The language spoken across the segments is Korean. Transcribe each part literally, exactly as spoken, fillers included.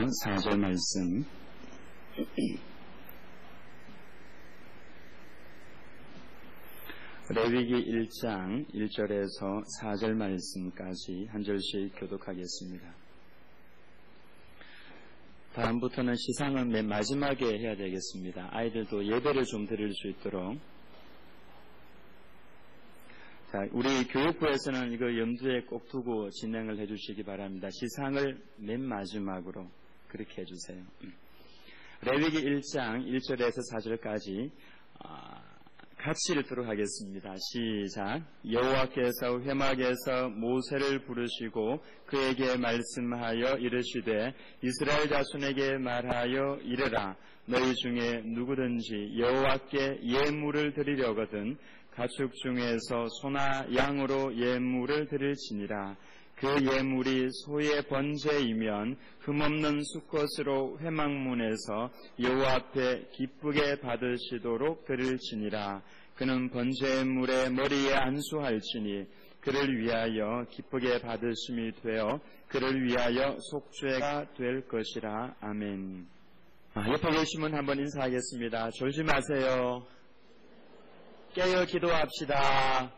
사 절 말씀. 레위기 일 장 일 절에서 사 절 말씀까지 한 절씩 교독하겠습니다. 다음부터는 시상은 맨 마지막에 해야 되겠습니다. 아이들도 예배를 좀 드릴 수 있도록. 자, 우리 교육부에서는 이거 염두에 꼭 두고 진행을 해주시기 바랍니다. 시상을 맨 마지막으로 그렇게 해주세요. 레위기 일 장 일 절에서 사 절까지 같이 읽도록 하겠습니다. 시작. 여호와께서 회막에서 모세를 부르시고 그에게 말씀하여 이르시되 이스라엘 자손에게 말하여 이르라. 너희 중에 누구든지 여호와께 예물을 드리려거든 가축 중에서 소나 양으로 예물을 드릴지니라. 그 예물이 소의 번제이면 흠없는 수컷으로 회막문에서 여호와 앞에 기쁘게 받으시도록 드릴지니라. 그는 번제물의 머리에 안수할지니 그를 위하여 기쁘게 받으심이 되어 그를 위하여 속죄가 될 것이라. 아멘. 아, 옆에 계시면 한번 인사하겠습니다. 졸지 마세요. 깨어 기도합시다.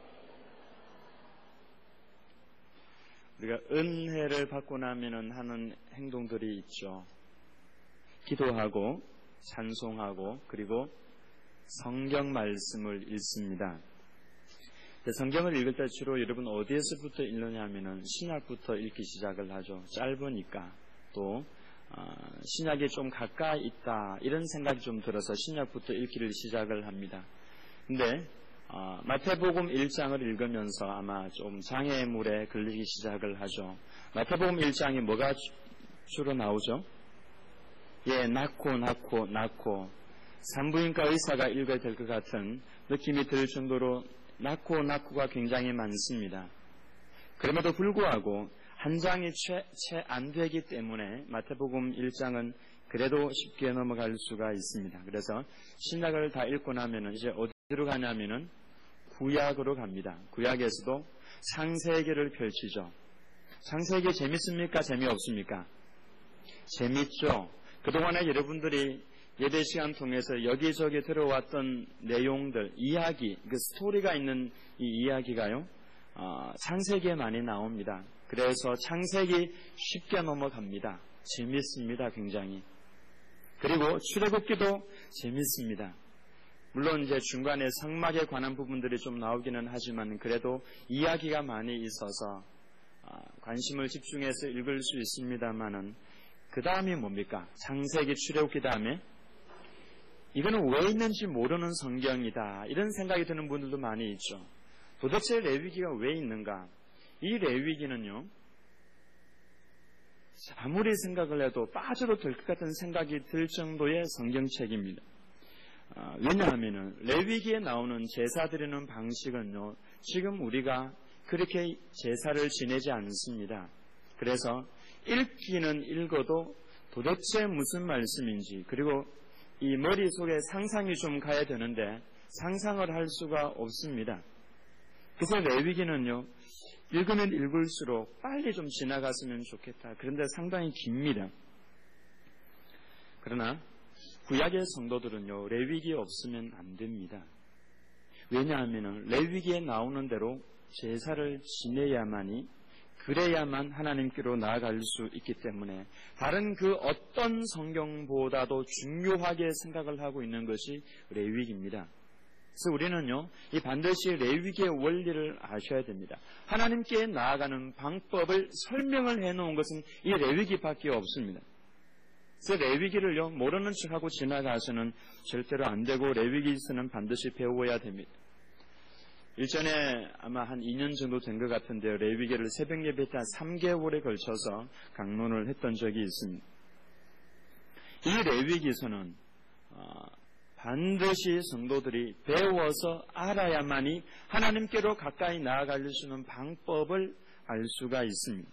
우리가 은혜를 받고 나면은 하는 행동들이 있죠. 기도하고 찬송하고 그리고 성경 말씀을 읽습니다. 성경을 읽을 때 주로 여러분 어디에서부터 읽느냐 하면은 신약부터 읽기 시작을 하죠. 짧으니까. 또 어, 신약이 좀 가까이 있다 이런 생각이 좀 들어서 신약부터 읽기를 시작을 합니다. 근데 어, 마태복음 일 장을 읽으면서 아마 좀 장애물에 걸리기 시작을 하죠. 마태복음 일 장에 뭐가 주, 주로 나오죠? 예, 낳고 낳고 낳고 산부인과 의사가 읽어야 될 것 같은 느낌이 들 정도로 낳고 낳고가 굉장히 많습니다. 그럼에도 불구하고 한 장이 채 안 되기 때문에 마태복음 일 장은 그래도 쉽게 넘어갈 수가 있습니다. 그래서 신약을 다 읽고 나면은 이제 어디로 가냐면은 구약으로 갑니다. 구약에서도 창세기를 펼치죠. 창세기 재밌습니까? 재미없습니까? 재밌죠. 그동안에 여러분들이 예배 시간 통해서 여기저기 들어왔던 내용들, 이야기, 그 스토리가 있는 이 이야기가요, 어, 창세기에 많이 나옵니다. 그래서 창세기 쉽게 넘어갑니다. 재밌습니다. 굉장히. 그리고 출애굽기도 재밌습니다. 물론 이제 중간에 성막에 관한 부분들이 좀 나오기는 하지만 그래도 이야기가 많이 있어서 관심을 집중해서 읽을 수 있습니다만은 그 다음이 뭡니까? 창세기 출애굽기 다음에 이거는 왜 있는지 모르는 성경이다 이런 생각이 드는 분들도 많이 있죠. 도대체 레위기가 왜 있는가? 이 레위기는요 아무리 생각을 해도 빠져도 될 것 같은 생각이 들 정도의 성경책입니다. 어, 왜냐하면 레위기에 나오는 제사 드리는 방식은요 지금 우리가 그렇게 제사를 지내지 않습니다. 그래서 읽기는 읽어도 도대체 무슨 말씀인지 그리고 이 머릿속에 상상이 좀 가야 되는데 상상을 할 수가 없습니다. 그래서 레위기는요 읽으면 읽을수록 빨리 좀 지나갔으면 좋겠다. 그런데 상당히 깁니다. 그러나 구약의 성도들은요 레위기 없으면 안 됩니다. 왜냐하면 레위기에 나오는 대로 제사를 지내야만이 그래야만 하나님께로 나아갈 수 있기 때문에 다른 그 어떤 성경보다도 중요하게 생각을 하고 있는 것이 레위기입니다. 그래서 우리는요 이 반드시 레위기의 원리를 아셔야 됩니다. 하나님께 나아가는 방법을 설명을 해놓은 것은 이 레위기밖에 없습니다. 그래서 레위기를요 모르는 척하고 지나가서는 절대로 안 되고 레위기서는 반드시 배워야 됩니다. 일전에 아마 한 이 년 정도 된 것 같은데요. 레위기를 새벽 예배 때 한 삼 개월에 걸쳐서 강론을 했던 적이 있습니다. 이 레위기서는 어, 반드시 성도들이 배워서 알아야만이 하나님께로 가까이 나아갈 수 있는 방법을 알 수가 있습니다.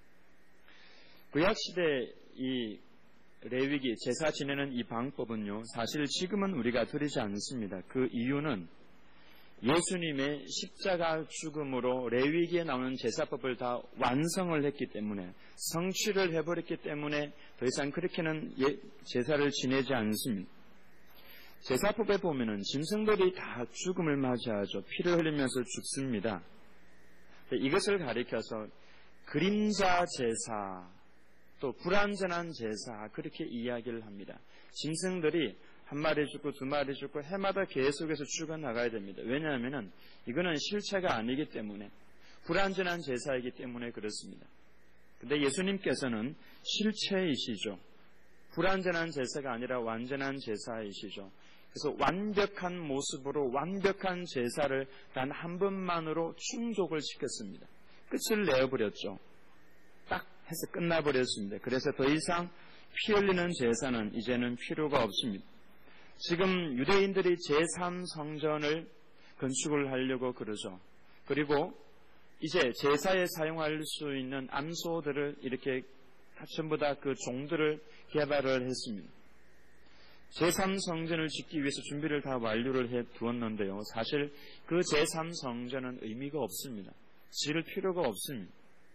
구약시대 이 레위기 제사 지내는 이 방법은요 사실 지금은 우리가 드리지 않습니다. 그 이유는 예수님의 십자가 죽음으로 레위기에 나오는 제사법을 다 완성을 했기 때문에, 성취를 해버렸기 때문에 더 이상 그렇게는 제사를 지내지 않습니다. 제사법에 보면은 짐승들이 다 죽음을 맞이하죠. 피를 흘리면서 죽습니다. 이것을 가리켜서 그림자 제사, 또 불완전한 제사, 그렇게 이야기를 합니다. 짐승들이 한 마리 죽고 두 마리 죽고 해마다 계속해서 죽어나가야 됩니다. 왜냐하면 이거는 실체가 아니기 때문에, 불완전한 제사이기 때문에 그렇습니다. 근데 예수님께서는 실체이시죠. 불완전한 제사가 아니라 완전한 제사이시죠. 그래서 완벽한 모습으로 완벽한 제사를 단 한 번만으로 충족을 시켰습니다. 끝을 내어버렸죠. 딱 해서 끝나버렸습니다. 그래서 더 이상 피 흘리는 제사는 이제는 필요가 없습니다. 지금 유대인들이 제삼 성전을 건축을 하려고 그러죠. 그리고 이제 제사에 사용할 수 있는 암소들을 이렇게 전부 다 그 종들을 개발을 했습니다. 제삼 성전을 짓기 위해서 준비를 다 완료를 해 두었는데요. 사실 그 제삼 성전은 의미가 없습니다. 지을 필요가 없습니다.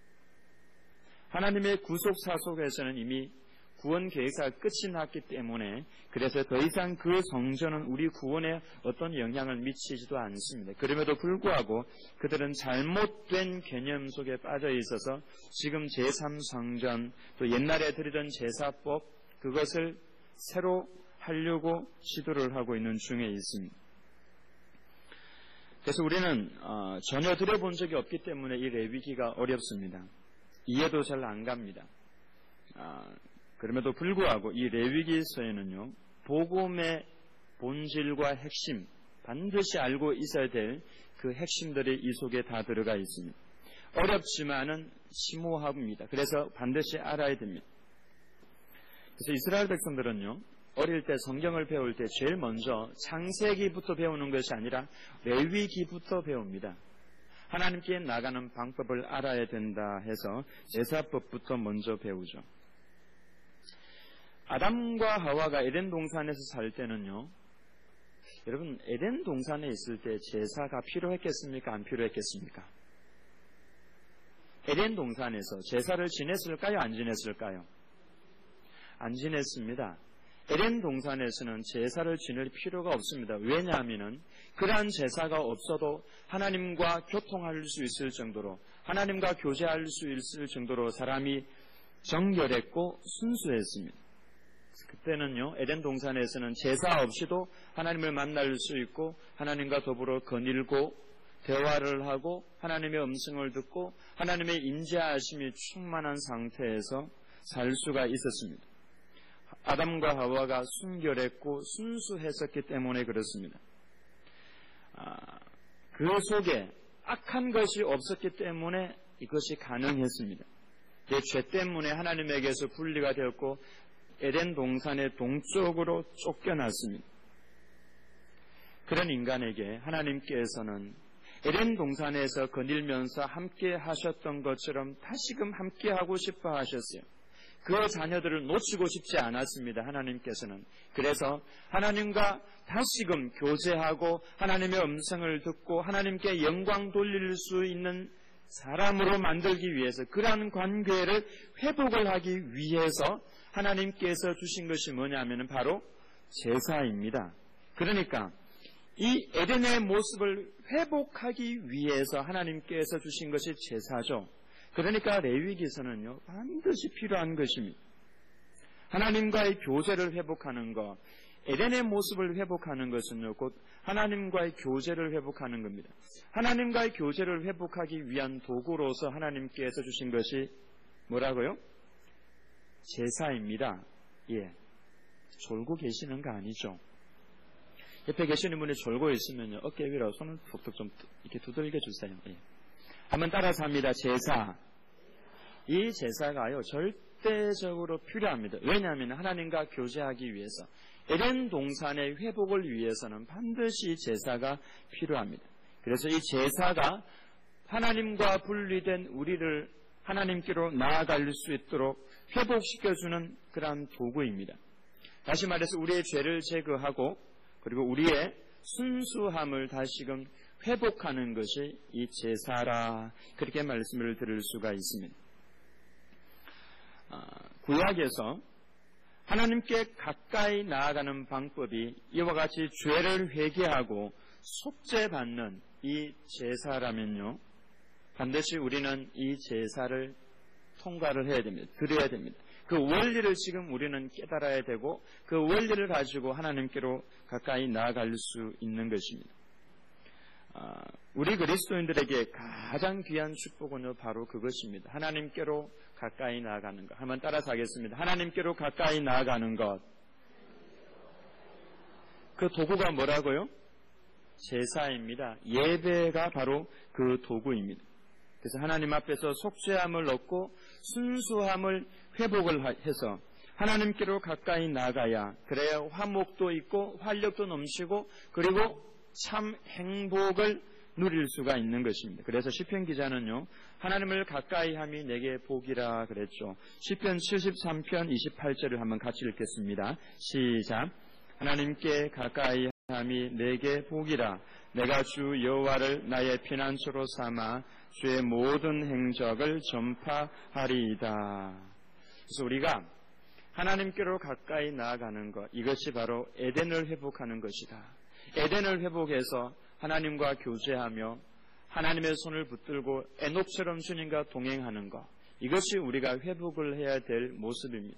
하나님의 구속 사속에서는 이미 구원 계획사가 끝이 났기 때문에, 그래서 더 이상 그 성전은 우리 구원에 어떤 영향을 미치지도 않습니다. 그럼에도 불구하고 그들은 잘못된 개념 속에 빠져 있어서 지금 제삼 성전, 또 옛날에 드리던 제사법, 그것을 새로 하려고 시도를 하고 있는 중에 있습니다. 그래서 우리는 어, 전혀 드려본 적이 없기 때문에 이 레위기가 어렵습니다. 이해도 잘 안 갑니다. 어, 그럼에도 불구하고 이 레위기서에는요, 복음의 본질과 핵심, 반드시 알고 있어야 될 그 핵심들이 이 속에 다 들어가 있습니다. 어렵지만은 심오합니다. 그래서 반드시 알아야 됩니다. 그래서 이스라엘 백성들은요, 어릴 때 성경을 배울 때 제일 먼저 창세기부터 배우는 것이 아니라 레위기부터 배웁니다. 하나님께 나가는 방법을 알아야 된다 해서 제사법부터 먼저 배우죠. 아담과 하와가 에덴 동산에서 살 때는요, 여러분 에덴 동산에 있을 때 제사가 필요했겠습니까? 안 필요했겠습니까? 에덴 동산에서 제사를 지냈을까요? 안 지냈을까요? 안 지냈습니다. 에덴 동산에서는 제사를 지낼 필요가 없습니다. 왜냐하면 그러한 제사가 없어도 하나님과 교통할 수 있을 정도로, 하나님과 교제할 수 있을 정도로 사람이 정결했고 순수했습니다. 그때는요, 에덴 동산에서는 제사 없이도 하나님을 만날 수 있고 하나님과 더불어 거닐고 대화를 하고 하나님의 음성을 듣고 하나님의 인자하심이 충만한 상태에서 살 수가 있었습니다. 아담과 하와가 순결했고 순수했었기 때문에 그렇습니다. 아, 그 속에 악한 것이 없었기 때문에 이것이 가능했습니다. 내 죄 때문에 하나님에게서 분리가 되었고 에덴 동산의 동쪽으로 쫓겨났습니다. 그런 인간에게 하나님께서는 에덴 동산에서 거닐면서 함께 하셨던 것처럼 다시금 함께 하고 싶어 하셨어요. 그 자녀들을 놓치고 싶지 않았습니다. 하나님께서는. 그래서 하나님과 다시금 교제하고 하나님의 음성을 듣고 하나님께 영광 돌릴 수 있는 사람으로 만들기 위해서, 그러한 관계를 회복을 하기 위해서 하나님께서 주신 것이 뭐냐면 바로 제사입니다. 그러니까 이 에덴의 모습을 회복하기 위해서 하나님께서 주신 것이 제사죠. 그러니까 레위기서는요, 반드시 필요한 것입니다. 하나님과의 교제를 회복하는 것, 에덴의 모습을 회복하는 것은요, 곧 하나님과의 교제를 회복하는 겁니다. 하나님과의 교제를 회복하기 위한 도구로서 하나님께서 주신 것이 뭐라고요? 제사입니다. 예. 졸고 계시는 거 아니죠? 옆에 계시는 분이 졸고 있으면요, 어깨 위로 손을 툭툭 좀 이렇게 두들겨 주세요. 예. 한번 따라서 합니다. 제사. 이 제사가요, 절대적으로 필요합니다. 왜냐하면 하나님과 교제하기 위해서, 에덴 동산의 회복을 위해서는 반드시 제사가 필요합니다. 그래서 이 제사가 하나님과 분리된 우리를 하나님께로 나아갈 수 있도록 회복시켜주는 그러한 도구입니다. 다시 말해서 우리의 죄를 제거하고 그리고 우리의 순수함을 다시금 회복하는 것이 이 제사라, 그렇게 말씀을 들을 수가 있습니다. 구약에서 하나님께 가까이 나아가는 방법이 이와 같이 죄를 회개하고 속죄받는 이 제사라면요, 반드시 우리는 이 제사를 통과를 해야 됩니다. 드려야 됩니다. 그 원리를 지금 우리는 깨달아야 되고 그 원리를 가지고 하나님께로 가까이 나아갈 수 있는 것입니다. 아, 우리 그리스도인들에게 가장 귀한 축복은 바로 그것입니다. 하나님께로 가까이 나아가는 것. 한번 따라서 하겠습니다. 하나님께로 가까이 나아가는 것. 그 도구가 뭐라고요? 제사입니다. 예배가 바로 그 도구입니다. 그래서 하나님 앞에서 속죄함을 얻고 순수함을 회복을 해서 하나님께로 가까이 나가야, 그래야 화목도 있고 활력도 넘치고 그리고 참 행복을 누릴 수가 있는 것입니다. 그래서 시편 기자는요, 하나님을 가까이 함이 내게 복이라 그랬죠. 시편 칠십삼 편 이십팔 절을 한번 같이 읽겠습니다. 시작. 하나님께 가까이 함이 내게 복이라. 내가 주 여호와를 나의 피난처로 삼아 주의 모든 행적을 전파하리이다. 그래서 우리가 하나님께로 가까이 나아가는 것, 이것이 바로 에덴을 회복하는 것이다. 에덴을 회복해서 하나님과 교제하며 하나님의 손을 붙들고 에녹처럼 주님과 동행하는 것, 이것이 우리가 회복을 해야 될 모습입니다.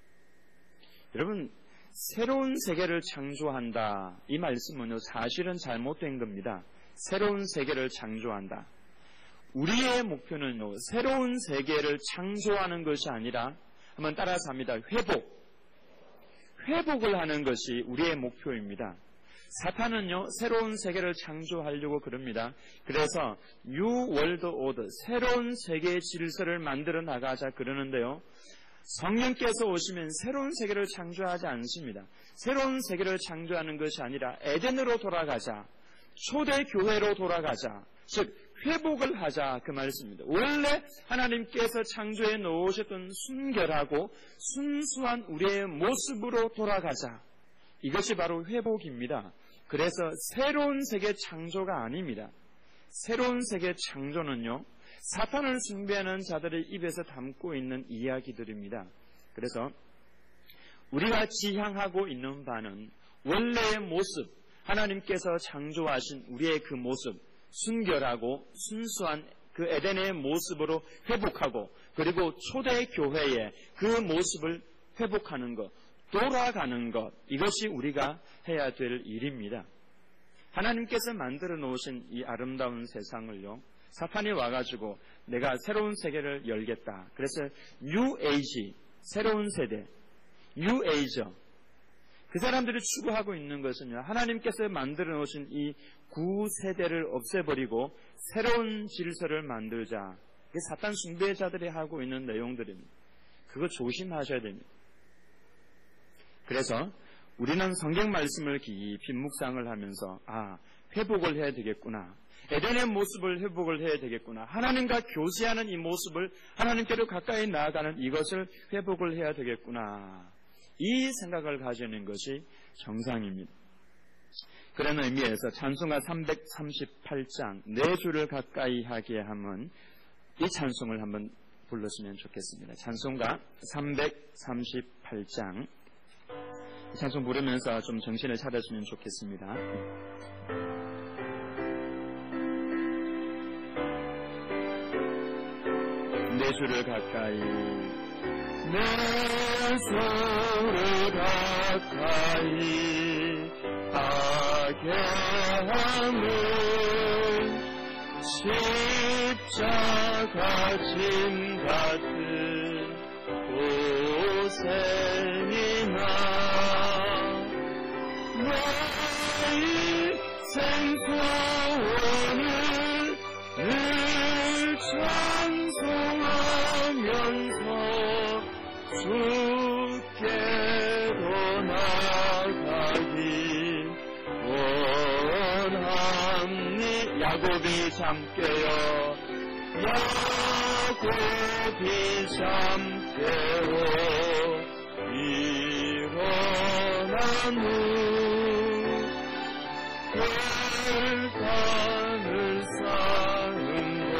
여러분, 새로운 세계를 창조한다, 이 말씀은요, 사실은 잘못된 겁니다. 새로운 세계를 창조한다. 우리의 목표는요, 새로운 세계를 창조하는 것이 아니라, 한번 따라서 합니다. 회복. 회복을 하는 것이 우리의 목표입니다. 사탄은요, 새로운 세계를 창조하려고 그럽니다. 그래서 New World Order, 새로운 세계의 질서를 만들어 나가자 그러는데요, 성령께서 오시면 새로운 세계를 창조하지 않습니다. 새로운 세계를 창조하는 것이 아니라 에덴으로 돌아가자, 초대 교회로 돌아가자, 즉 회복을 하자, 그 말씀입니다. 원래 하나님께서 창조해 놓으셨던 순결하고 순수한 우리의 모습으로 돌아가자, 이것이 바로 회복입니다. 그래서 새로운 세계 창조가 아닙니다. 새로운 세계 창조는요, 사탄을 숭배하는 자들의 입에서 담고 있는 이야기들입니다. 그래서 우리가 지향하고 있는 바는 원래의 모습, 하나님께서 창조하신 우리의 그 모습, 순결하고 순수한 그 에덴의 모습으로 회복하고, 그리고 초대 교회의 그 모습을 회복하는 것, 돌아가는 것, 이것이 우리가 해야 될 일입니다. 하나님께서 만들어 놓으신 이 아름다운 세상을요, 사탄이 와가지고 내가 새로운 세계를 열겠다. 그래서 뉴 에이지, 새로운 세대, 뉴 에이저, 그 사람들이 추구하고 있는 것은요, 하나님께서 만들어 놓으신 이 구세대를 없애버리고 새로운 질서를 만들자. 이게 사탄 숭배자들이 하고 있는 내용들입니다. 그거 조심하셔야 됩니다. 그래서 우리는 성경 말씀을 깊이 묵상을 하면서, 아, 회복을 해야 되겠구나. 에덴의 모습을 회복을 해야 되겠구나. 하나님과 교제하는 이 모습을, 하나님께로 가까이 나아가는 이것을 회복을 해야 되겠구나. 이 생각을 가지는 것이 정상입니다. 그런 의미에서 찬송가 삼백삼십팔 장 내 주를 가까이 하게 함은, 이 찬송을 한번 불렀으면 좋겠습니다. 찬송가 삼백삼십팔 장, 이 찬송 부르면서 좀 정신을 차렸으면 좋겠습니다. 내 주를 가까이, 내 주를 가까이 하게 함은 십자가 짐 같은 고생이나 너의 생소원을 늘 찬송하면서 주께로 나가기 원합니. 야곱이 잠깨어, 야곱이 잠깨어 일어나는 산을 쌓은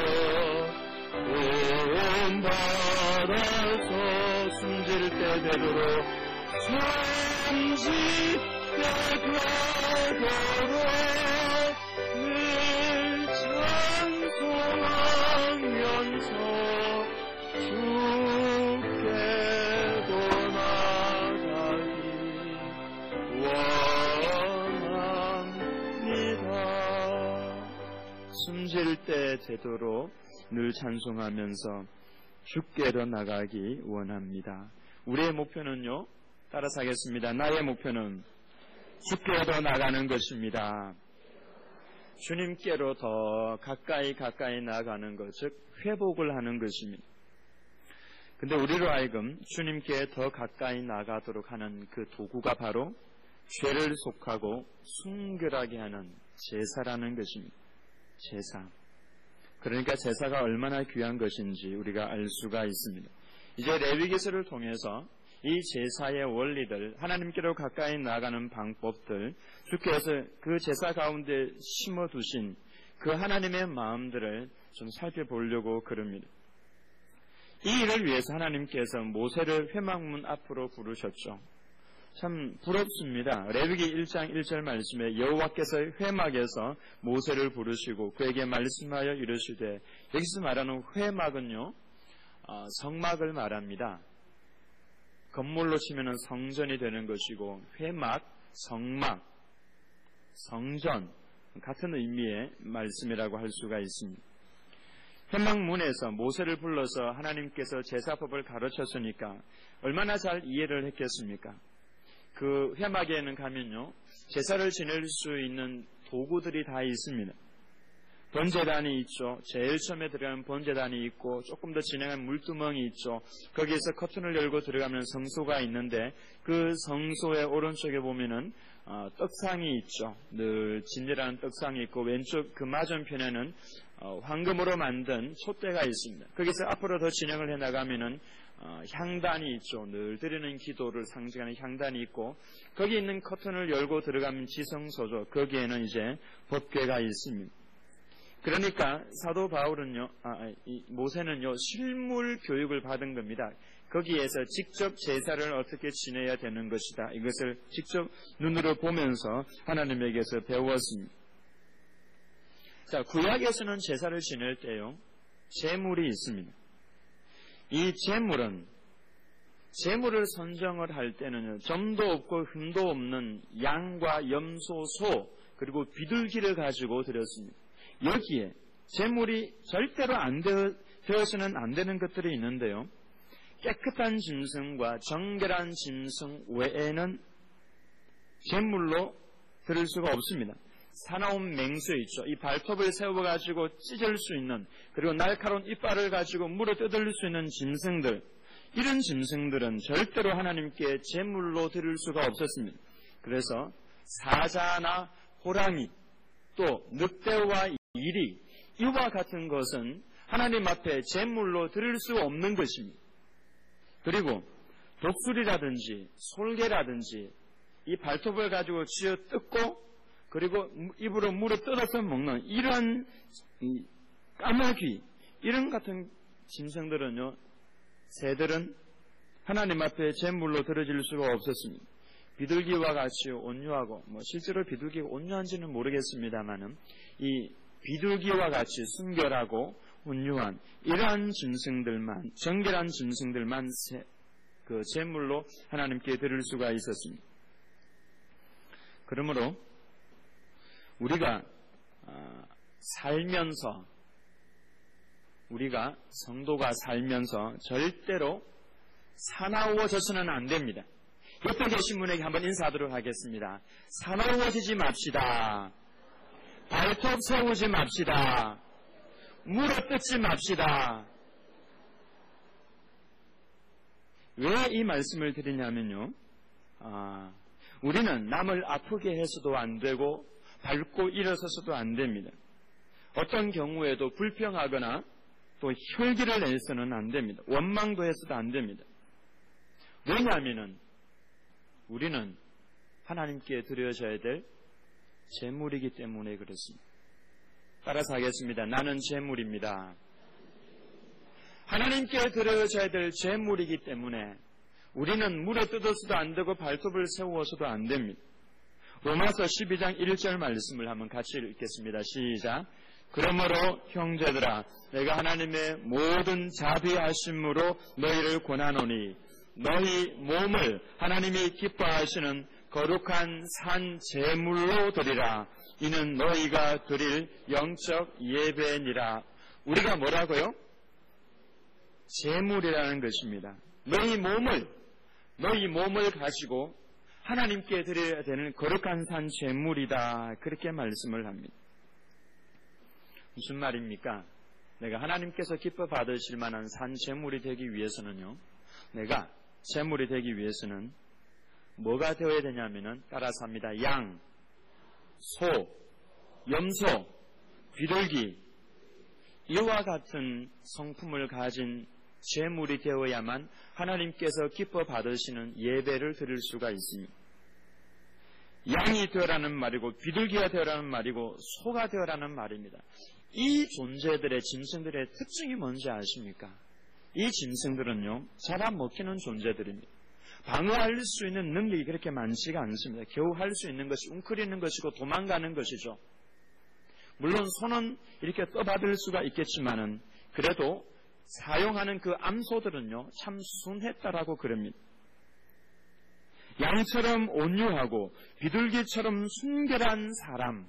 것 바다서 숨질 때 되도록 숨질 때 되도록 늘 찬송하면서 주께도 나가기 원합니다. 숨질 때 되도록 늘 찬송하면서 주께로 나가기 원합니다. 우리의 목표는요, 따라서 하겠습니다. 나의 목표는 주께로 나가는 것입니다. 주님께로 더 가까이 가까이 나가는 것, 즉 회복을 하는 것입니다. 근데 우리로 하여금 주님께 더 가까이 나가도록 하는 그 도구가 바로 죄를 속하고 순결하게 하는 제사라는 것입니다. 제사. 그러니까 제사가 얼마나 귀한 것인지 우리가 알 수가 있습니다. 이제 레위기서를 통해서 이 제사의 원리들, 하나님께로 가까이 나가는 방법들, 주께서 그 제사 가운데 심어두신 그 하나님의 마음들을 좀 살펴보려고 그럽니다. 이 일을 위해서 하나님께서 모세를 회막문 앞으로 부르셨죠. 참 부럽습니다. 레위기 일 장 일 절 말씀에 여호와께서 회막에서 모세를 부르시고 그에게 말씀하여 이르시되, 여기서 말하는 회막은요, 어, 성막을 말합니다. 건물로 치면 성전이 되는 것이고, 회막, 성막, 성전 같은 의미의 말씀이라고 할 수가 있습니다. 회막문에서 모세를 불러서 하나님께서 제사법을 가르쳤으니까 얼마나 잘 이해를 했겠습니까? 그 회막에는 가면요, 제사를 지낼 수 있는 도구들이 다 있습니다. 번제단이 있죠. 제일 처음에 들어가는 번제단이 있고, 조금 더 진행한 물두멍이 있죠. 거기에서 커튼을 열고 들어가면 성소가 있는데, 그 성소의 오른쪽에 보면은 어, 떡상이 있죠. 늘 진리라는 떡상이 있고, 왼쪽 그 맞은편에는 어, 황금으로 만든 촛대가 있습니다. 거기서 앞으로 더 진행을 해나가면은 어, 향단이 있죠. 늘 드리는 기도를 상징하는 향단이 있고, 거기 있는 커튼을 열고 들어가면 지성소죠. 거기에는 이제 법궤가 있습니다. 그러니까 사도 바울은요, 아, 이 모세는요, 실물 교육을 받은 겁니다. 거기에서 직접 제사를 어떻게 지내야 되는 것이다. 이것을 직접 눈으로 보면서 하나님에게서 배웠습니다. 자, 구약에서는 제사를 지낼 때요, 제물이 있습니다. 이 제물은, 제물을 선정을 할 때는요, 점도 없고 흠도 없는 양과 염소, 소, 그리고 비둘기를 가지고 드렸습니다. 여기에 제물이 절대로 안 되어, 되어서는 안 되는 것들이 있는데요, 깨끗한 짐승과 정결한 짐승 외에는 제물로 드릴 수가 없습니다. 사나운 맹수 있죠. 이 발톱을 세워가지고 찢을 수 있는, 그리고 날카로운 이빨을 가지고 물어 뜯을 수 있는 짐승들, 이런 짐승들은 절대로 하나님께 제물로 드릴 수가 없었습니다. 그래서 사자나 호랑이, 또 늑대와 이리, 이와 같은 것은 하나님 앞에 제물로 드릴 수 없는 것입니다. 그리고 독수리라든지 솔개라든지 이 발톱을 가지고 쥐어 뜯고 그리고 입으로 물을 뜯어서 먹는 이런 까마귀, 이런 같은 짐승들은요, 새들은 하나님 앞에 제물로 드려질 수가 없었습니다. 비둘기와 같이 온유하고, 뭐 실제로 비둘기가 온유한지는 모르겠습니다만은 이 비둘기와 같이 순결하고 온유한 이러한 짐승들만, 정결한 짐승들만 세, 그 제물로 하나님께 드릴 수가 있었습니다. 그러므로 우리가 어, 살면서, 우리가 성도가 살면서 절대로 사나워져서는 안 됩니다. 옆에 계신 분에게 한번 인사하도록 하겠습니다. 사나워지지 맙시다. 발톱 세우지 맙시다. 물어뜯지 맙시다. 왜 이 말씀을 드리냐면요, 아, 우리는 남을 아프게 해서도 안 되고 밟고 일어서서도 안 됩니다. 어떤 경우에도 불평하거나 또 혈기를 내서는 안 됩니다. 원망도 해서도 안 됩니다. 왜냐하면 우리는 하나님께 드려져야 될 재물이기 때문에 그렇습니다. 따라서 하겠습니다. 나는 재물입니다. 하나님께 드려져야 될 재물이기 때문에 우리는 물에 뜯어서도 안 되고 발톱을 세워서도 안 됩니다. 로마서 십이 장 일 절 말씀을 한번 같이 읽겠습니다. 시작. 그러므로 형제들아 내가 하나님의 모든 자비하심으로 너희를 권하노니 너희 몸을 하나님이 기뻐하시는 거룩한 산 제물로 드리라. 이는 너희가 드릴 영적 예배니라. 우리가 뭐라고요? 제물이라는 것입니다. 너희 몸을 너희 몸을 가지고 하나님께 드려야 되는 거룩한 산 제물이다. 그렇게 말씀을 합니다. 무슨 말입니까? 내가 하나님께서 기뻐 받으실 만한 산 제물이 되기 위해서는요. 내가 제물이 되기 위해서는 뭐가 되어야 되냐면은 따라서 합니다. 양, 소, 염소, 비둘기 이와 같은 성품을 가진 제물이 되어야만 하나님께서 기뻐 받으시는 예배를 드릴 수가 있습니다. 양이 되어라는 말이고 비둘기가 되어라는 말이고 소가 되어라는 말입니다. 이 존재들의 짐승들의 특징이 뭔지 아십니까? 이 짐승들은요 잡아먹히는 존재들입니다. 방어할 수 있는 능력이 그렇게 많지가 않습니다. 겨우 할 수 있는 것이 웅크리는 것이고 도망가는 것이죠. 물론 손은 이렇게 떠받을 수가 있겠지만은 그래도 사용하는 그 암소들은요 참 순했다라고 그럽니다. 양처럼 온유하고 비둘기처럼 순결한 사람,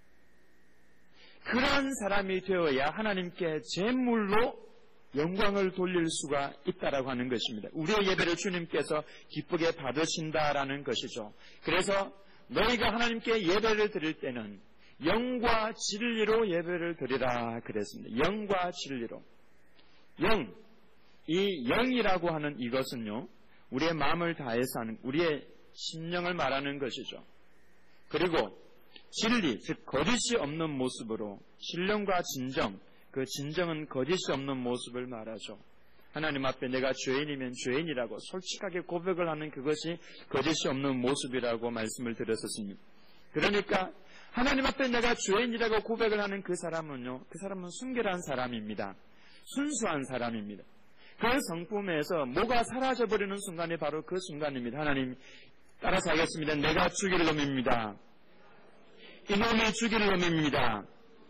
그러한 사람이 되어야 하나님께 제물로 영광을 돌릴 수가 있다라고 하는 것입니다. 우리의 예배를 주님께서 기쁘게 받으신다라는 것이죠. 그래서 너희가 하나님께 예배를 드릴 때는 영과 진리로 예배를 드리라 그랬습니다. 영과 진리로. 영, 이 영이라고 하는 이것은요 우리의 마음을 다해서 하는 우리의 심령을 말하는 것이죠. 그리고 진리, 즉 거짓이 없는 모습으로 신령과 진정, 그 진정은 거짓이 없는 모습을 말하죠. 하나님 앞에 내가 죄인이면 죄인이라고 솔직하게 고백을 하는 그것이 거짓이 없는 모습이라고 말씀을 드렸었습니다. 그러니까 하나님 앞에 내가 죄인이라고 고백을 하는 그 사람은요, 그 사람은 순결한 사람입니다. 순수한 사람입니다. 그 성품에서 뭐가 사라져버리는 순간이 바로 그 순간입니다. 하나님 따라서 하겠습니다. 내가 죽일 놈입니다. 이놈이 죽일 놈입니다.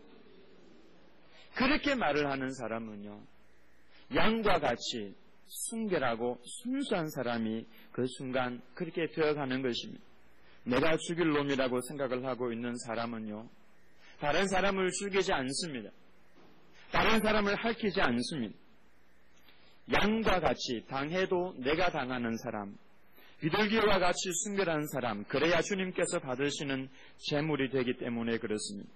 그렇게 말을 하는 사람은요 양과 같이 순결하고 순수한 사람이 그 순간 그렇게 되어가는 것입니다. 내가 죽일 놈이라고 생각을 하고 있는 사람은요 다른 사람을 죽이지 않습니다. 다른 사람을 핥히지 않습니다. 양과 같이 당해도 내가 당하는 사람, 비둘기와 같이 순결한 사람, 그래야 주님께서 받으시는 제물이 되기 때문에 그렇습니다.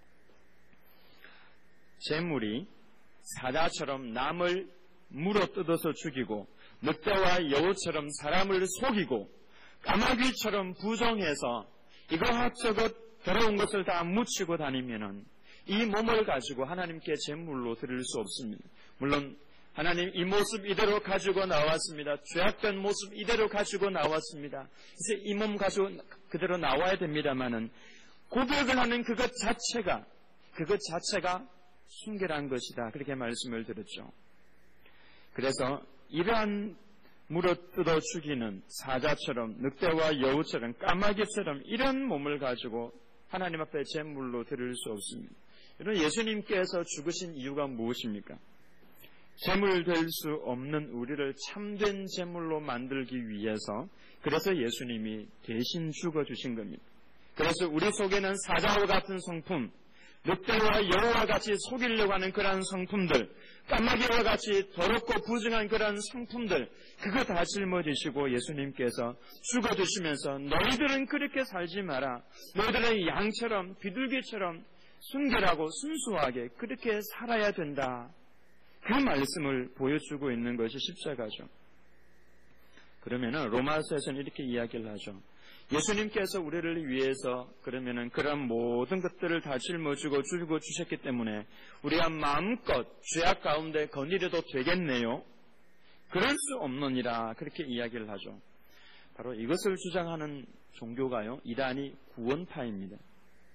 제물이 사자처럼 남을 물어 뜯어서 죽이고 늑대와 여우처럼 사람을 속이고 까마귀처럼 부정해서 이것저것 더러운 것을 다 묻히고 다니면은 이 몸을 가지고 하나님께 제물로 드릴 수 없습니다. 물론 하나님 이 모습 이대로 가지고 나왔습니다. 죄악된 모습 이대로 가지고 나왔습니다. 이제 이 몸 가지고 그대로 나와야 됩니다만은 고백을 하는 그것 자체가 그것 자체가 순결한 것이다. 그렇게 말씀을 드렸죠. 그래서 이러한 물어 뜯어 죽이는 사자처럼 늑대와 여우처럼 까마귀처럼 이런 몸을 가지고 하나님 앞에 제물로 드릴 수 없습니다. 여러분 예수님께서 죽으신 이유가 무엇입니까? 제물 될 수 없는 우리를 참된 제물로 만들기 위해서 그래서 예수님이 대신 죽어주신 겁니다. 그래서 우리 속에는 사자와 같은 성품, 늑대와 여우와 같이 속이려고 하는 그러한 성품들, 까마귀와 같이 더럽고 부정한 그러한 성품들, 그거 다 짊어지시고 예수님께서 죽어주시면서 너희들은 그렇게 살지 마라. 너희들은 양처럼 비둘기처럼 순결하고 순수하게 그렇게 살아야 된다. 그 말씀을 보여주고 있는 것이 십자가죠. 그러면은 로마서에서는 이렇게 이야기를 하죠. 예수님께서 우리를 위해서 그러면은 그런 모든 것들을 다 짊어지고 주고 주셨기 때문에 우리가 마음껏 죄악 가운데 거느려도 되겠네요. 그럴 수 없느니라 그렇게 이야기를 하죠. 바로 이것을 주장하는 종교가요 이단이 구원파입니다.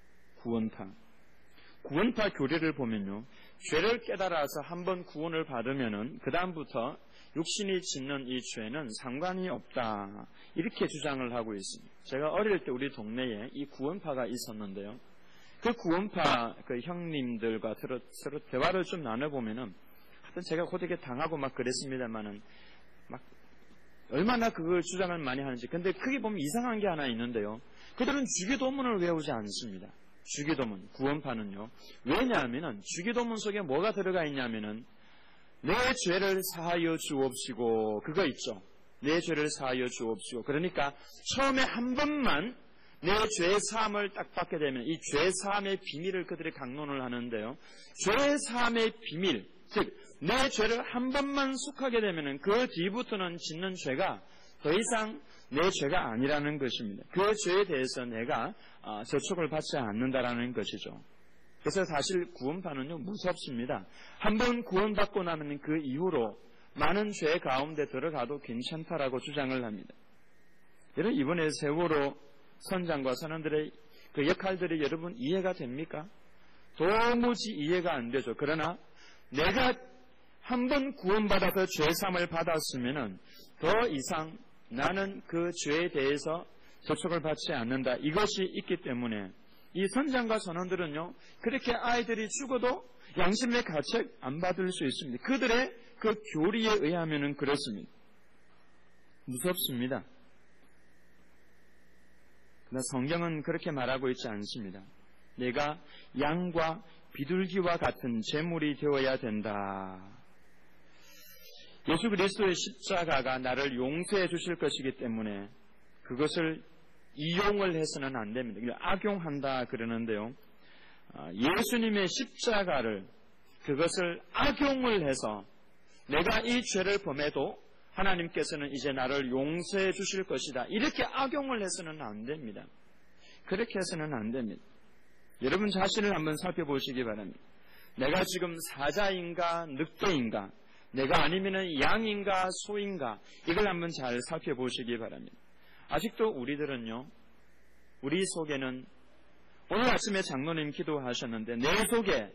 구원파. 구원파 교리를 보면요, 죄를 깨달아서 한번 구원을 받으면은 그 다음부터 육신이 짓는 이 죄는 상관이 없다, 이렇게 주장을 하고 있습니다. 제가 어릴 때 우리 동네에 이 구원파가 있었는데요, 그 구원파 그 형님들과 서로, 서로 대화를 좀 나눠보면은, 하여튼 제가 고되게 당하고 막 그랬습니다만은, 막 얼마나 그걸 주장을 많이 하는지. 근데 크게 보면 이상한 게 하나 있는데요, 그들은 주기도문을 외우지 않습니다. 주기도문, 구원파는요. 왜냐하면은 주기도문 속에 뭐가 들어가 있냐면은, 내 죄를 사하여 주옵시고, 그거 있죠. 내 죄를 사하여 주옵시고. 그러니까 처음에 한 번만 내 죄 사함을 딱 받게 되면 이 죄 사함의 비밀을 그들이 강론을 하는데요, 죄 사함의 비밀, 즉 내 죄를 한 번만 속하게 되면 그 뒤부터는 짓는 죄가 더 이상 내 죄가 아니라는 것입니다. 그 죄에 대해서 내가 저촉을 받지 않는다라는 것이죠. 그래서 사실 구원파는요, 무섭습니다. 한번 구원받고 나면 그 이후로 많은 죄 가운데 들어가도 괜찮다라고 주장을 합니다. 여러분, 이번에 세월호 선장과 선원들의 그 역할들이 여러분 이해가 됩니까? 도무지 이해가 안 되죠. 그러나 내가 한번 구원받아서 죄사함을 받았으면은 더 이상 나는 그 죄에 대해서 저촉을 받지 않는다, 이것이 있기 때문에 이 선장과 선원들은요, 그렇게 아이들이 죽어도 양심의 가책 안 받을 수 있습니다. 그들의 그 교리에 의하면은 그렇습니다. 무섭습니다. 그러나 성경은 그렇게 말하고 있지 않습니다. 내가 양과 비둘기와 같은 제물이 되어야 된다. 예수 그리스도의 십자가가 나를 용서해 주실 것이기 때문에 그것을 이용을 해서는 안 됩니다. 악용한다 그러는데요, 예수님의 십자가를, 그것을 악용을 해서 내가 이 죄를 범해도 하나님께서는 이제 나를 용서해 주실 것이다, 이렇게 악용을 해서는 안 됩니다. 그렇게 해서는 안 됩니다. 여러분 자신을 한번 살펴보시기 바랍니다. 내가 지금 사자인가 늑대인가, 내가 아니면 양인가 소인가, 이걸 한번 잘 살펴보시기 바랍니다. 아직도 우리들은요, 우리 속에는, 오늘 아침에 장로님 기도하셨는데 내 속에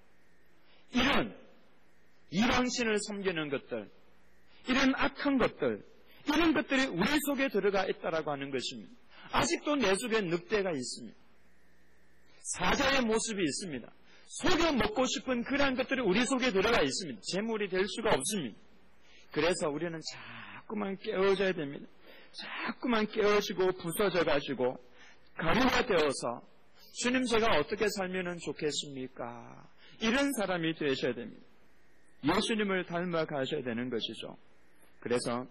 이런 이방신을 섬기는 것들, 이런 악한 것들, 이런 것들이 우리 속에 들어가 있다라고 하는 것입니다. 아직도 내 속에 늑대가 있습니다. 사자의 모습이 있습니다. 속여 먹고 싶은 그러한 것들이 우리 속에 들어가 있습니다. 재물이 될 수가 없습니다. 그래서 우리는 자꾸만 깨어져야 됩니다. 자꾸만 깨어지고 부서져가지고 가루가 되어서 주님 제가 어떻게 살면 좋겠습니까? 이런 사람이 되셔야 됩니다. 예수님을 닮아가셔야 되는 것이죠. 그래서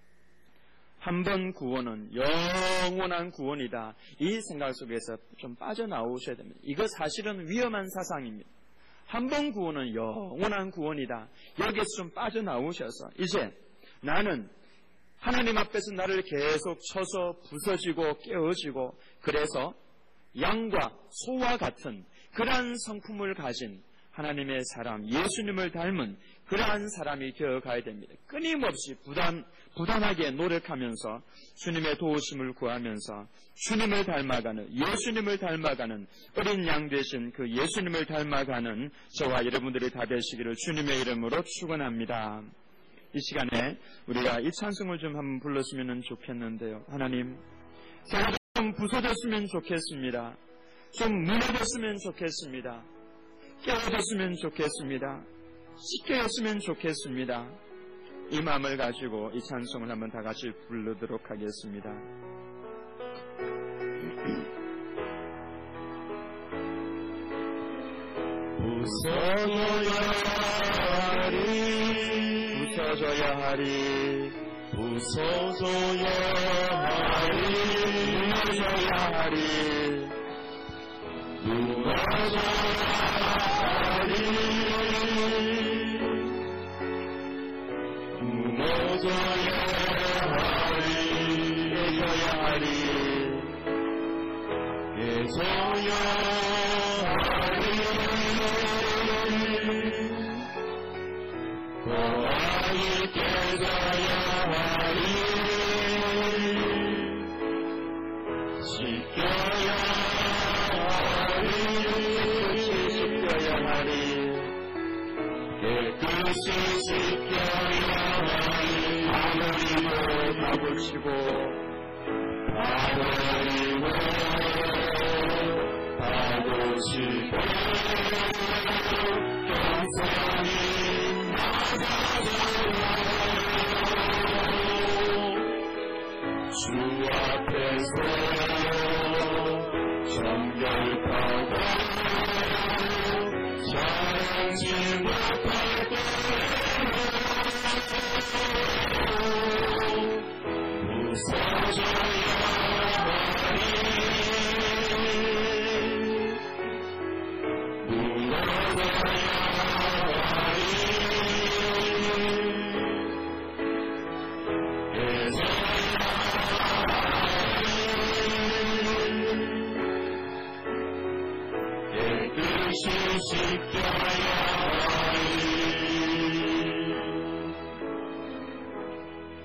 한 번 구원은 영원한 구원이다, 이 생각 속에서 좀 빠져나오셔야 됩니다. 이거 사실은 위험한 사상입니다. 한 번 구원은 영원한 구원이다, 여기에서 좀 빠져나오셔서 이제 나는 하나님 앞에서 나를 계속 쳐서 부서지고 깨어지고, 그래서 양과 소와 같은 그러한 성품을 가진 하나님의 사람, 예수님을 닮은 그러한 사람이 되어가야 됩니다. 끊임없이 부단, 부단하게 노력하면서 주님의 도우심을 구하면서 주님을 닮아가는, 예수님을 닮아가는 어린 양 되신 그 예수님을 닮아가는 저와 여러분들이 다 되시기를 주님의 이름으로 축원합니다. 이 시간에 우리가 이 찬송을 좀 한번 불렀으면 좋겠는데요. 하나님, 제가 좀 부서졌으면 좋겠습니다. 좀 무너졌으면 좋겠습니다. 깨어졌으면 좋겠습니다. 씻겨졌으면 좋겠습니다. 이 마음을 가지고 이 찬송을 한번 다 같이 부르도록 하겠습니다. 부서져야 하리, 부서져야 하리, 부서져야 하리, 무너져야 하리, 무너져야 하리, 무너져야 하리, 깨져야 하리, 깨져야 하리, 고아이 깨져야 하리, 씻겨야 깨끗이 씻겨야 하리 깨끗이 씻겨야 하리 하늘이고 다붙이고 하늘이고 다붙이고 겸손히 나가라 주 앞에서 정결하고 자랑지 못할 때에는 무서워져야 하리 무너져야 깨끗이 씻겨야 하리